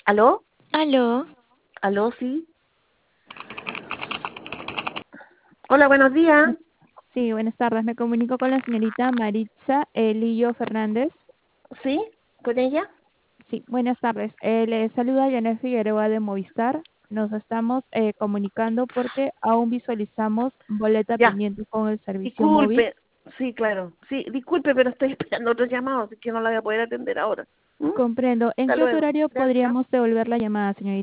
¿Aló? Aló, ¿Aló, sí? Hola, buenos días. Sí, buenas tardes. Me comunico con la señorita Maritza Lillo Fernández. ¿Sí? ¿Con ella? Sí, buenas tardes. Le saluda Janet Figueroa de Movistar. Nos estamos comunicando porque aún visualizamos boleta Ya, pendiente con el servicio móvil. disculpe. Sí, claro. Sí, disculpe, pero estoy esperando otro llamado, así que no la voy a poder atender ahora. ¿Mm? Comprendo. ¿En Hasta qué otro luego. horario Gracias. podríamos devolver la llamada, señorita?